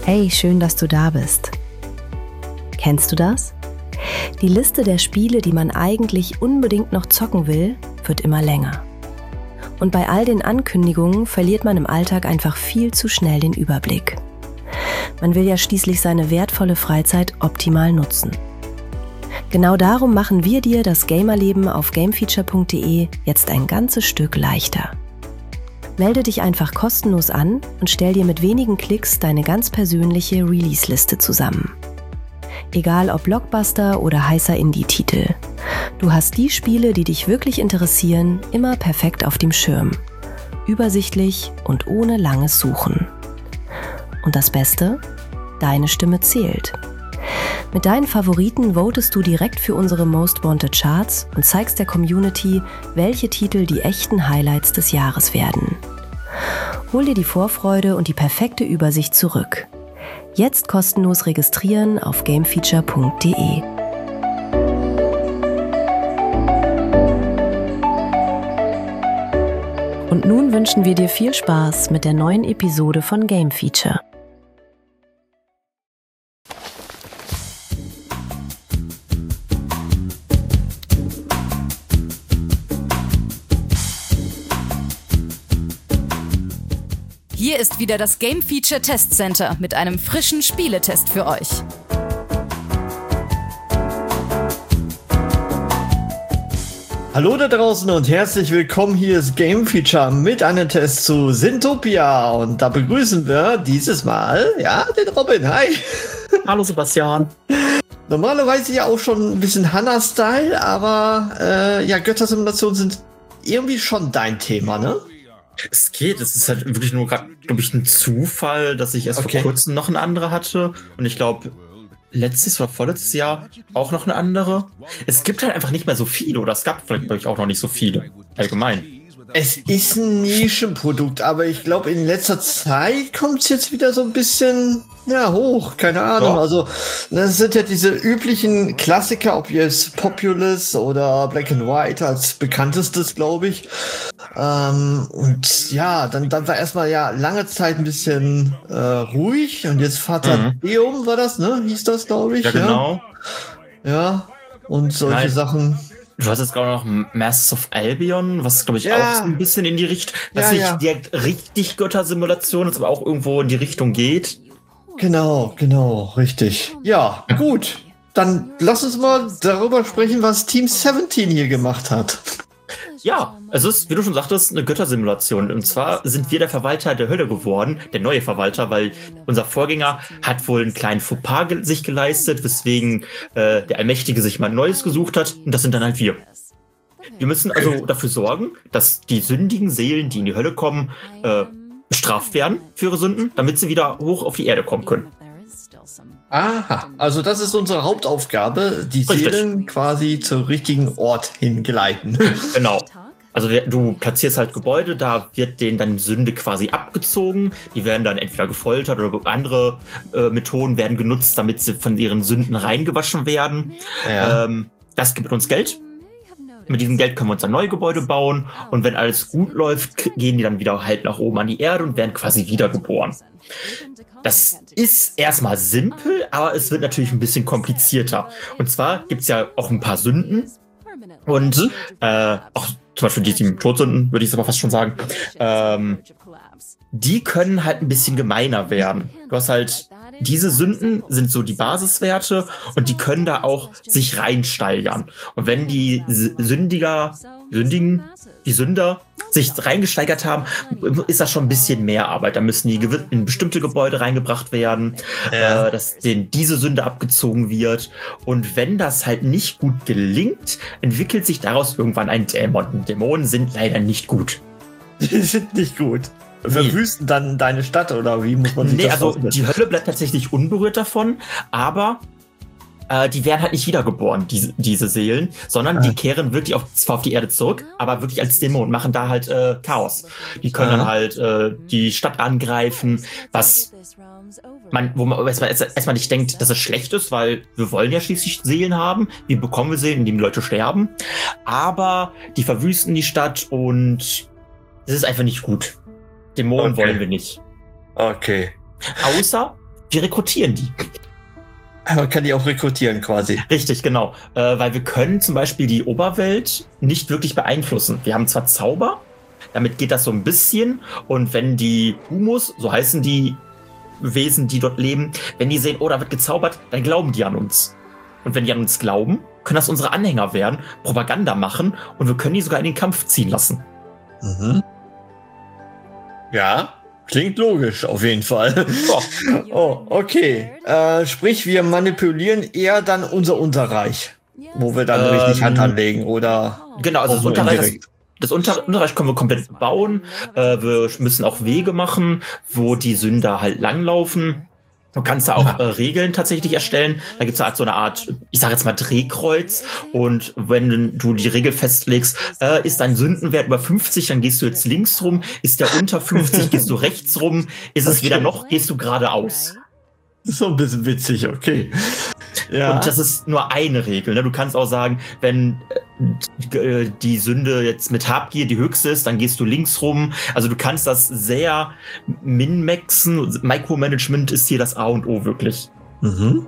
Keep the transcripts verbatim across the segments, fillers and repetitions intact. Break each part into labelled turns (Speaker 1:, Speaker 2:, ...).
Speaker 1: Hey, schön, dass du da bist. Kennst du das? Die Liste der Spiele, die man eigentlich unbedingt noch zocken will, wird immer länger. Und bei all den Ankündigungen verliert man im Alltag einfach viel zu schnell den Überblick. Man will ja schließlich seine wertvolle Freizeit optimal nutzen. Genau darum machen wir dir das Gamerleben auf gamefeature punkt de jetzt ein ganzes Stück leichter. Melde dich einfach kostenlos an und stell dir mit wenigen Klicks deine ganz persönliche Release-Liste zusammen. Egal ob Blockbuster oder heißer Indie-Titel. Du hast die Spiele, die dich wirklich interessieren, immer perfekt auf dem Schirm. Übersichtlich und ohne langes Suchen. Und das Beste? Deine Stimme zählt. Mit deinen Favoriten votest du direkt für unsere Most Wanted Charts und zeigst der Community, welche Titel die echten Highlights des Jahres werden. Hol dir die Vorfreude und die perfekte Übersicht zurück. Jetzt kostenlos registrieren auf gamefeature punkt de. Und nun wünschen wir dir viel Spaß mit der neuen Episode von Game Feature.
Speaker 2: Hier ist wieder das Game Feature Test Center mit einem frischen Spieletest für euch.
Speaker 3: Hallo da draußen und herzlich willkommen. Hier ist Game Feature mit einem Test zu Syntopia und da begrüßen wir dieses Mal, ja, den Robin. Hi.
Speaker 4: Hallo Sebastian.
Speaker 3: Normalerweise ja auch schon ein bisschen Hanna-Style, aber äh, ja, Göttersimulationen sind irgendwie schon dein Thema, ne?
Speaker 4: Es geht, es ist halt wirklich nur gerade, glaube ich, ein Zufall, dass ich erst
Speaker 3: Okay.
Speaker 4: vor kurzem noch eine andere hatte und ich glaube, letztes oder vorletztes Jahr auch noch eine andere. Es gibt halt einfach nicht mehr so viele oder es gab vielleicht, glaube ich, auch noch nicht so viele, allgemein.
Speaker 3: Es ist ein Nischenprodukt, aber ich glaube, in letzter Zeit kommt es jetzt wieder so ein bisschen ja, hoch. Keine Ahnung.
Speaker 4: Ja.
Speaker 3: Also, das sind ja diese üblichen Klassiker, ob jetzt Populous oder Black and White als bekanntestes, glaube ich. Ähm, und ja, dann, dann war erstmal ja lange Zeit ein bisschen äh, ruhig und jetzt Vater
Speaker 4: Mhm.
Speaker 3: Deum war das, ne? Hieß das, glaube ich.
Speaker 4: Ja, genau.
Speaker 3: Ja, ja. Und solche
Speaker 4: Nein.
Speaker 3: Sachen.
Speaker 4: Du hast jetzt gerade noch Masters of Albion, was, glaube ich,
Speaker 3: Ja.
Speaker 4: auch so ein bisschen in die Richtung, was
Speaker 3: Ja,
Speaker 4: nicht
Speaker 3: ja.
Speaker 4: direkt richtig Göttersimulation ist, aber auch irgendwo in die Richtung geht.
Speaker 3: Genau, genau, richtig. Ja, gut. Dann lass uns mal darüber sprechen, was Team siebzehn hier gemacht hat.
Speaker 4: Ja, es ist, wie du schon sagtest, eine Göttersimulation. Und zwar sind wir der Verwalter der Hölle geworden, der neue Verwalter, weil unser Vorgänger hat wohl einen kleinen Fauxpas ge sich geleistet, weswegen äh, der Allmächtige sich mal ein neues gesucht hat. Und das sind dann halt wir. Wir müssen also dafür sorgen, dass die sündigen Seelen, die in die Hölle kommen, äh, bestraft werden für ihre Sünden, damit sie wieder hoch auf die Erde kommen können.
Speaker 3: Aha, also das ist unsere Hauptaufgabe, die
Speaker 4: Richtig.
Speaker 3: Seelen quasi zum richtigen Ort hingleiten.
Speaker 4: Genau. Also wir- du platzierst halt Gebäude, da wird denen dann Sünde quasi abgezogen. Die werden dann entweder gefoltert oder andere äh, Methoden werden genutzt, damit sie von ihren Sünden reingewaschen werden.
Speaker 3: Ja.
Speaker 4: Ähm, das gibt uns Geld. Mit diesem Geld können wir uns ein neues Gebäude bauen. Und wenn alles gut läuft, k- gehen die dann wieder halt nach oben an die Erde und werden quasi wiedergeboren. Das ist erstmal simpel, aber es wird natürlich ein bisschen komplizierter. Und zwar gibt es ja auch ein paar Sünden. Und äh, auch zum Beispiel die sieben Todsünden, würde ich aber fast schon sagen. Ähm, die können halt ein bisschen gemeiner werden. Du hast halt, diese Sünden sind so die Basiswerte und die können da auch sich reinsteigern. Und wenn die S- Sündiger, Sündigen, die Sünder sich reingesteigert haben, ist das schon ein bisschen mehr Arbeit. Da müssen die gewi- in bestimmte Gebäude reingebracht werden,
Speaker 3: Ja.
Speaker 4: äh, dass denen diese Sünde abgezogen wird. Und wenn das halt nicht gut gelingt, entwickelt sich daraus irgendwann ein Dämon. Und Dämonen sind leider nicht gut.
Speaker 3: Die sind nicht gut. Verwüsten dann deine Stadt oder wie muss man sich
Speaker 4: Nee,
Speaker 3: das
Speaker 4: also
Speaker 3: vorstellen?
Speaker 4: die Hölle bleibt tatsächlich unberührt davon, aber äh, die werden halt nicht wiedergeboren, diese, diese Seelen, sondern
Speaker 3: Ah.
Speaker 4: die kehren wirklich auf, zwar auf die Erde zurück, aber wirklich als Dämonen, machen da halt äh, Chaos. Die können
Speaker 3: Ah.
Speaker 4: dann halt äh, die Stadt angreifen, was man, wo man erstmal erst- erstmal nicht denkt, dass es schlecht ist, weil wir wollen ja schließlich Seelen haben. Wie bekommen wir Seelen, indem die Leute sterben? Aber die verwüsten die Stadt und es ist einfach nicht gut. Dämonen
Speaker 3: Okay.
Speaker 4: wollen wir nicht.
Speaker 3: Okay.
Speaker 4: Außer wir rekrutieren die.
Speaker 3: Man kann die auch rekrutieren quasi.
Speaker 4: Richtig, genau. Äh, weil wir können zum Beispiel die Oberwelt nicht wirklich beeinflussen. Wir haben zwar Zauber, damit geht das so ein bisschen. Und wenn die Humus, so heißen die Wesen, die dort leben, wenn die sehen, oh, da wird gezaubert, dann glauben die an uns. Und wenn die an uns glauben, können das unsere Anhänger werden, Propaganda machen und wir können die sogar in den Kampf ziehen lassen.
Speaker 3: Mhm. Ja. Klingt logisch, auf jeden Fall. Oh, oh okay. Äh, sprich, wir manipulieren eher dann unser Unterreich, wo wir dann ähm, richtig Hand anlegen, oder?
Speaker 4: Genau, also das Unterreich, das, das Unter Unterreich können wir komplett bauen. Äh, wir müssen auch Wege machen, wo die Sünder halt langlaufen. Du kannst da auch ja. äh, Regeln tatsächlich erstellen. Da gibt es halt so eine Art, ich sage jetzt mal Drehkreuz. Und wenn du die Regel festlegst, äh, ist dein Sündenwert über fünfzig, dann gehst du jetzt links rum. Ist der unter fünfzig, gehst du rechts rum. Ist es okay. wieder noch, gehst du geradeaus.
Speaker 3: So ein bisschen witzig, okay. Ja.
Speaker 4: Und das ist nur eine Regel. Ne? Du kannst auch sagen, wenn äh, die Sünde jetzt mit Habgier die höchste ist, dann gehst du links rum. Also du kannst das sehr min-maxen. Micromanagement ist hier das A und O wirklich.
Speaker 3: Mhm.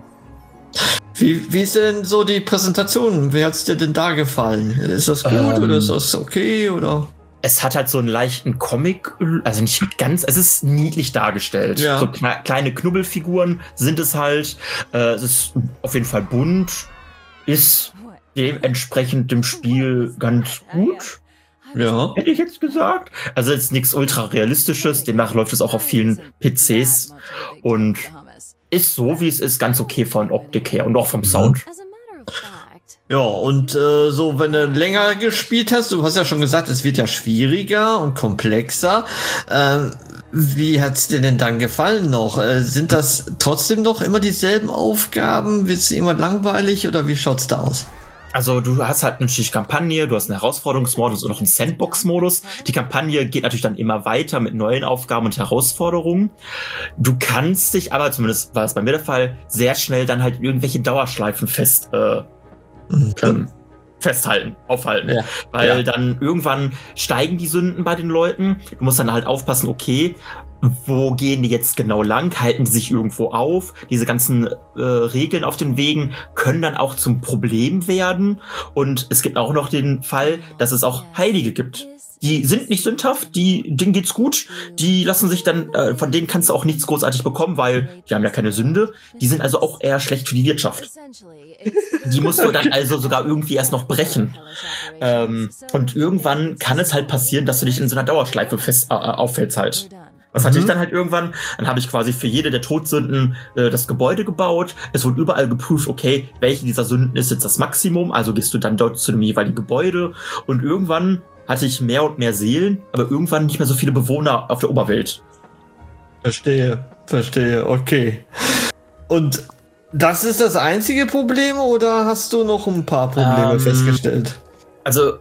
Speaker 3: Wie, wie ist denn so die Präsentation? Wie hat es dir denn da gefallen? Ist das gut ähm, oder ist das okay? Oder?
Speaker 4: Es hat halt so einen leichten Comic, also nicht ganz, es ist niedlich dargestellt. Ja. So kle- kleine Knubbelfiguren sind es halt. Äh, es ist auf jeden Fall bunt, ist dementsprechend dem Spiel ganz gut.
Speaker 3: Ja.
Speaker 4: Hätte ich jetzt gesagt. Also jetzt nichts ultra realistisches, demnach läuft es auch auf vielen P Cs und ist so, wie es ist, ganz okay von Optik her und auch vom Sound.
Speaker 3: Ja, und äh, so, wenn du länger gespielt hast, du hast ja schon gesagt, es wird ja schwieriger und komplexer. Äh, wie hat's dir denn dann gefallen noch? Äh, sind das trotzdem noch immer dieselben Aufgaben? Wird's immer langweilig oder wie schaut's da aus?
Speaker 4: Also du hast halt natürlich Kampagne, du hast einen Herausforderungsmodus und noch einen Sandbox-Modus. Die Kampagne geht natürlich dann immer weiter mit neuen Aufgaben und Herausforderungen. Du kannst dich aber, zumindest war es bei mir der Fall, sehr schnell dann halt irgendwelche Dauerschleifen fest äh, Ähm, festhalten, aufhalten. Ja. Weil ja. dann irgendwann steigen die Sünden bei den Leuten. Du musst dann halt aufpassen, okay, wo gehen die jetzt genau lang? Halten die sich irgendwo auf? Diese ganzen äh, Regeln auf den Wegen können dann auch zum Problem werden. Und es gibt auch noch den Fall, dass es auch Heilige gibt. Die sind nicht sündhaft, die, denen geht's gut, die lassen sich dann, äh, von denen kannst du auch nichts großartig bekommen, weil die haben ja keine Sünde. Die sind also auch eher schlecht für die Wirtschaft. Die musst du dann also sogar irgendwie erst noch brechen. Ähm, und irgendwann kann es halt passieren, dass du dich in so einer Dauerschleife fest äh, auffällst halt. Was hatte ich dann halt irgendwann? Dann habe ich quasi für jede der Todsünden äh, das Gebäude gebaut. Es wurde überall geprüft, okay, welche dieser Sünden ist jetzt das Maximum. Also gehst du dann dort zu dem jeweiligen Gebäude. Und irgendwann hatte ich mehr und mehr Seelen, aber irgendwann nicht mehr so viele Bewohner auf der Oberwelt.
Speaker 3: Verstehe, verstehe, okay. Und das ist das einzige Problem oder hast du noch ein paar Probleme ähm, festgestellt?
Speaker 4: Also,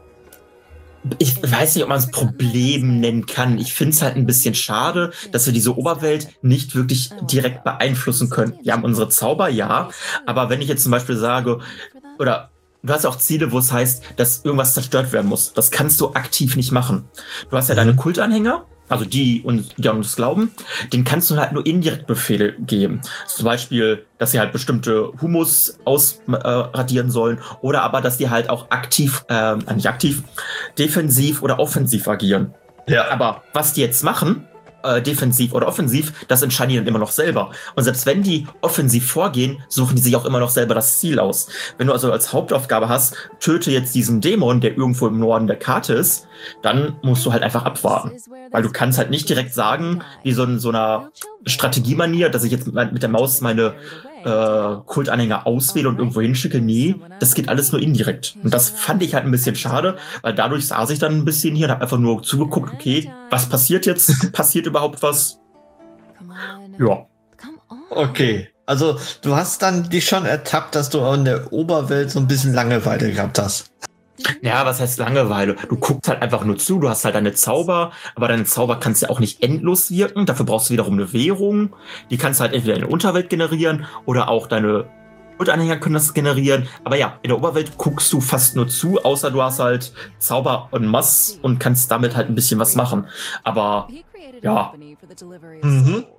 Speaker 4: ich weiß nicht, ob man es Problem nennen kann. Ich finde es halt ein bisschen schade, dass wir diese Oberwelt nicht wirklich direkt beeinflussen können. Wir haben unsere Zauber, ja, aber wenn ich jetzt zum Beispiel sage, oder du hast ja auch Ziele, wo es heißt, dass irgendwas zerstört werden muss. Das kannst du aktiv nicht machen. Du hast ja deine Kultanhänger, also die, die an uns glauben, denen kannst du halt nur indirekt Befehle geben. Zum Beispiel, dass sie halt bestimmte Humus ausradieren äh, sollen oder aber, dass die halt auch aktiv, äh, nicht aktiv, defensiv oder offensiv agieren.
Speaker 3: Ja.
Speaker 4: Aber was die jetzt machen, Äh, defensiv oder offensiv, das entscheiden die dann immer noch selber. Und selbst wenn die offensiv vorgehen, suchen die sich auch immer noch selber das Ziel aus. Wenn du also als Hauptaufgabe hast, töte jetzt diesen Dämon, der irgendwo im Norden der Karte ist, dann musst du halt einfach abwarten. Weil du kannst halt nicht direkt sagen, wie so in so einer Strategiemanier, dass ich jetzt mit, mit der Maus meine äh, Kultanhänger auswähle und irgendwo hinschicke. Nee, das geht alles nur indirekt. Und das fand ich halt ein bisschen schade, weil dadurch saß ich dann ein bisschen hier und habe einfach nur zugeguckt, okay, was passiert jetzt? Passiert überhaupt was? Ja.
Speaker 3: Okay, also du hast dann dich schon ertappt, dass du in der Oberwelt so ein bisschen Langeweile gehabt hast.
Speaker 4: Ja, was heißt Langeweile? Du guckst halt einfach nur zu, du hast halt deine Zauber, aber deine Zauber kannst ja auch nicht endlos wirken. Dafür brauchst du wiederum eine Währung. Die kannst du halt entweder in der Unterwelt generieren oder auch deine Kultanhänger können das generieren. Aber ja, in der Oberwelt guckst du fast nur zu, außer du hast halt Zauber en masse und kannst damit halt ein bisschen was machen. Aber ja.
Speaker 3: Mhm.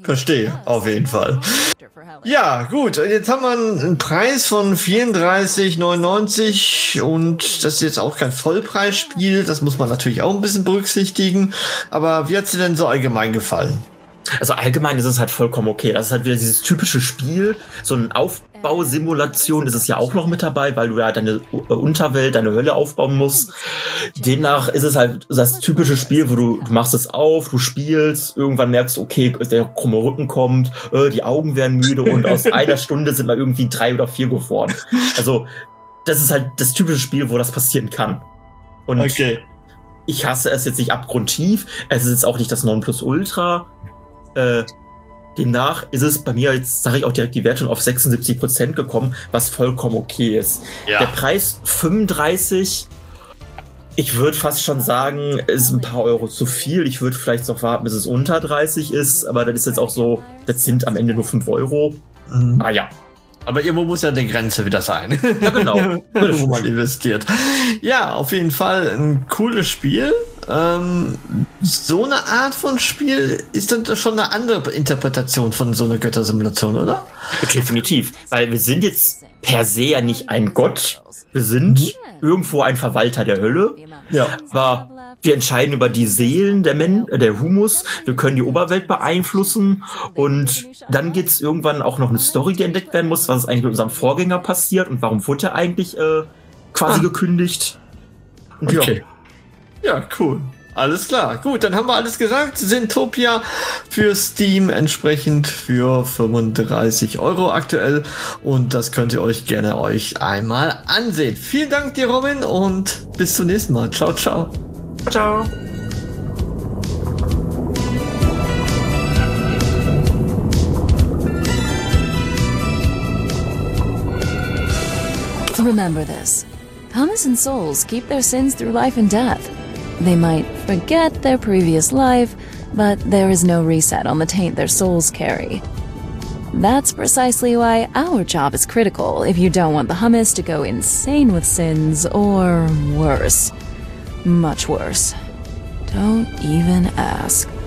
Speaker 3: Verstehe, auf jeden Fall. Ja, gut, jetzt haben wir einen Preis von vierunddreißig neunundneunzig und das ist jetzt auch kein Vollpreisspiel, das muss man natürlich auch ein bisschen berücksichtigen, aber wie hat es dir denn so allgemein gefallen?
Speaker 4: Also allgemein ist es halt vollkommen okay. Das ist halt wieder dieses typische Spiel. So eine Aufbausimulation ist es ja auch noch mit dabei, weil du ja deine Unterwelt, deine Hölle aufbauen musst. Demnach ist es halt das typische Spiel, wo du, du machst es auf, du spielst, irgendwann merkst du, okay, der krumme Rücken kommt, äh, die Augen werden müde und aus einer Stunde sind mal irgendwie drei oder vier geworden. Also das ist halt das typische Spiel, wo das passieren kann. Und okay. Ich hasse es jetzt nicht abgrundtief. Es ist jetzt auch nicht das Nonplusultra. Äh, demnach ist es bei mir, jetzt sage ich auch direkt die Wertung, auf sechsundsiebzig Prozent gekommen, was vollkommen okay ist. Ja. Der Preis fünfunddreißig, ich würde fast schon sagen, ist ein paar Euro zu viel. Ich würde vielleicht noch warten, bis es unter dreißig ist, aber das ist jetzt auch so, das sind am Ende nur fünf Euro. Mhm. Ah ja.
Speaker 3: Aber irgendwo muss ja eine Grenze wieder sein.
Speaker 4: Ja, genau.
Speaker 3: Wo man investiert. Ja, auf jeden Fall ein cooles Spiel. Ähm, so eine Art von Spiel ist dann schon eine andere Interpretation von so einer Göttersimulation, oder?
Speaker 4: Definitiv. Weil wir sind jetzt per se ja nicht ein Gott. Wir sind mhm. irgendwo ein Verwalter der Hölle. Ja. Aber wir entscheiden über die Seelen der Men äh, der Humus. Wir können die Oberwelt beeinflussen. Und dann gibt's irgendwann auch noch eine Story, die entdeckt werden muss, was ist eigentlich mit unserem Vorgänger passiert und warum wurde er eigentlich äh, quasi ah. gekündigt.
Speaker 3: Und okay. Ja. Ja, cool. Alles klar. Gut, dann haben wir alles gesagt. Zintopia für Steam entsprechend für fünfunddreißig Euro aktuell. Und das könnt ihr euch gerne euch einmal ansehen. Vielen Dank dir, Robin, und bis zum nächsten Mal. Ciao, ciao.
Speaker 4: Ciao.
Speaker 5: Remember this. Thomas and souls keep their sins through life and death. They might forget their previous life, but there is no reset on the taint their souls carry. That's precisely why our job is critical if you don't want the hummus to go insane with sins, or worse. Much worse. Don't even ask.